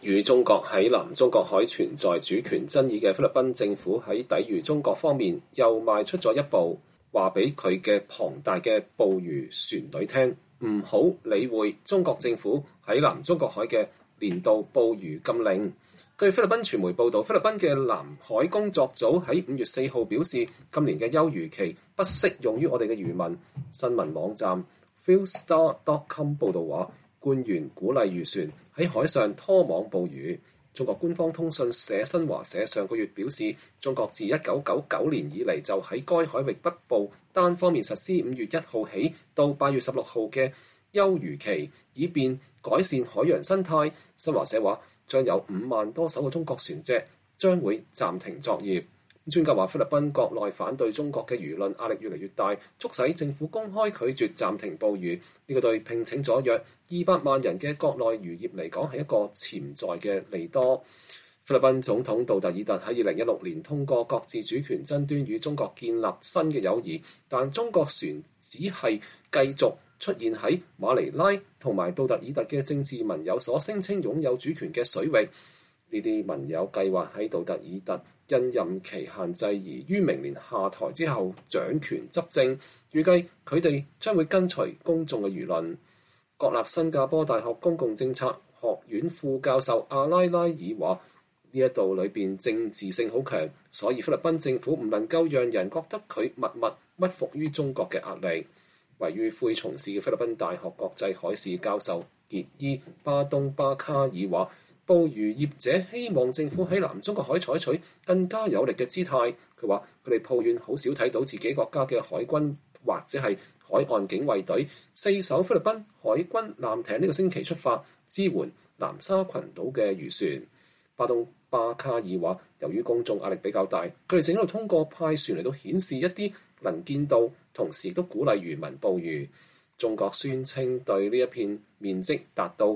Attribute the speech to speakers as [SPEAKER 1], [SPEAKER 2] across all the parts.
[SPEAKER 1] 與中國喺南中國海存在主權爭議嘅菲律賓政府喺抵禦中國方面又邁出咗一步，話俾佢嘅龐大嘅捕魚船隊聽，唔好理會中國政府喺南中國海嘅年度捕魚禁令。據菲律賓傳媒報導，菲律賓嘅南海工作組喺5月4號表示，今年嘅休漁期不適用於我哋嘅漁民。新聞網站 Philstar.com 報導話，官員鼓勵漁船喺海上拖網捕魚。中國官方通訊社新華社上個月表示，中國自1999年以嚟就喺該海域北部單方面實施5月1號起到8月16號嘅休漁期，以便改善海洋生態。新華社話，將有5萬多艘嘅中國船隻將會暫停作業。專家話，菲律賓國內反對中國嘅輿論壓力越嚟越大，促使政府公開拒絕暫停捕魚。呢個對聘請咗約200萬人嘅國內漁業嚟講係一個潛在嘅利多。菲律賓總統杜特爾特喺2016年通過各自主權爭端與中國建立新嘅友誼，但中國船只係繼續出現喺馬尼拉同埋杜特爾特嘅政治盟友所聲稱擁有主權嘅水域。呢啲盟友計劃喺杜特爾特因任期限制而於明年下台之後掌權執政，預計佢哋將會跟隨公眾嘅輿論。國立新加坡大學公共政策學院副教授阿拉拉爾話：呢一度裏邊政治性好強，所以菲律賓政府唔能夠讓人覺得佢默默屈服於中國嘅壓力。位於灰松市嘅菲律賓大學國際海事教授傑伊巴東巴卡爾話：捕魚業者希望政府喺南中國海採取更加有力嘅姿態。佢話佢哋抱怨好少睇到自己國家嘅海軍或者係海岸警衛隊4艘菲律賓海軍艦艇呢個星期出發支援南沙群島嘅漁船。巴東巴卡爾話，由於公眾壓力比較大，佢哋正喺度通過派船嚟到顯示一啲能見度，同時亦都鼓勵漁民捕魚。中國宣稱對呢一片面積達到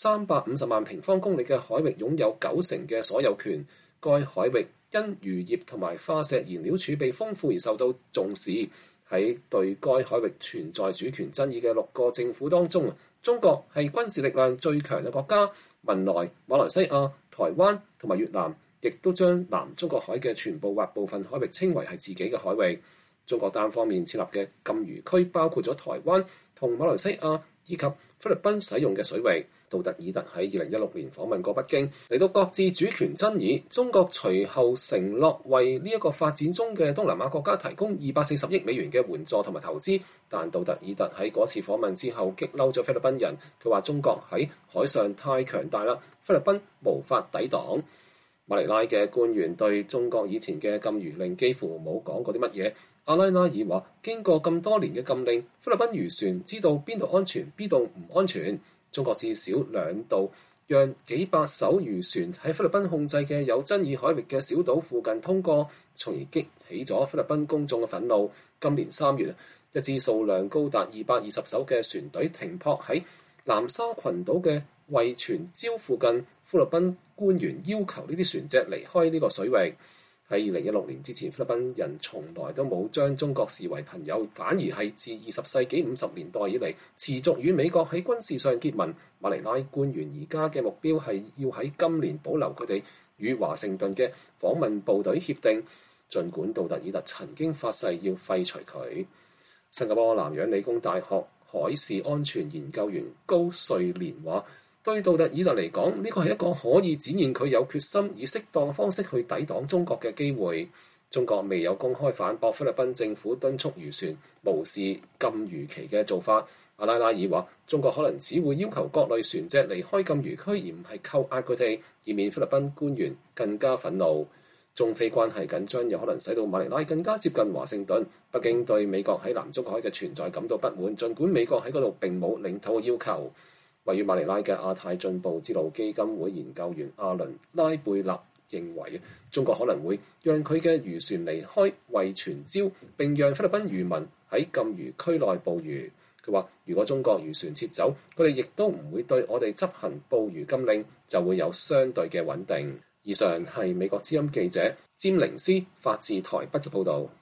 [SPEAKER 1] 350萬平方公里嘅海域擁有90%嘅所有權。該海域因漁業同埋化石燃料儲備豐富而受到重視。喺對該海域存在主權爭議嘅6個政府當中，中國係軍事力量最強嘅國家。文萊、馬來西亞、台灣同埋越南亦都將南中國海嘅全部或部分海域稱為係自己嘅海域。中國單方面設立嘅禁漁區包括咗台灣同馬來西亞以及菲律賓使用嘅水域。杜特爾特喺2016年訪問過北京，嚟到各自主權爭議。中國隨後承諾為呢一個發展中嘅東南亞國家提供240億美元嘅援助同埋投資，但杜特爾特喺嗰次訪問之後激嬲咗菲律賓人，佢話中國喺海上太強大啦，菲律賓無法抵擋。馬尼拉嘅官員對中國以前嘅禁漁令幾乎冇講過啲乜嘢。阿拉拉爾話，經過咁多年嘅禁令，菲律賓漁船知道邊度安全，邊度唔安全。中國至少2度讓幾百艘漁船喺菲律賓控制嘅有爭議海域嘅小島附近通過，從而激起咗菲律賓公眾嘅憤怒。今年3月，一支數量高達220艘嘅船隊停泊喺南沙群島嘅惠泉礁附近，菲律賓官員要求呢啲船隻離開呢個水域。喺2016年之前，菲律賓人從來都冇將中國視為朋友，反而係自20世紀50年代以嚟持續與美國喺軍事上結盟。馬尼拉官員而家嘅目標係要喺今年保留佢哋與華盛頓嘅訪問部隊協定，儘管杜特爾特曾經發誓要廢除佢。新加坡南洋理工大學海事安全研究員高瑞蓮話，對杜特爾特嚟講，呢個係一個可以展現佢有決心以適當方式去抵擋中國嘅機會。中國未有公開反駁菲律賓政府敦促漁船無視禁漁期嘅做法。阿拉拉爾話，中國可能只會要求各類船隻離開禁漁區，而唔係扣押佢哋，以免菲律賓官員更加憤怒。中菲關係緊張有可能使到馬尼拉更加接近華盛頓。北京對美國喺南中國海嘅存在感到不滿，儘管美國喺嗰度並冇領土要求。位於馬尼拉嘅亞太進步之路基金會研究員阿倫拉貝納認為，中國可能會讓佢嘅漁船離開惠泉礁，並讓菲律賓漁民喺禁漁區內捕魚。佢話，如果中國漁船撤走，佢哋亦都唔會對我哋執行捕魚禁令，就會有相對嘅穩定。以上係美國之音記者詹寧斯發自台北嘅報導。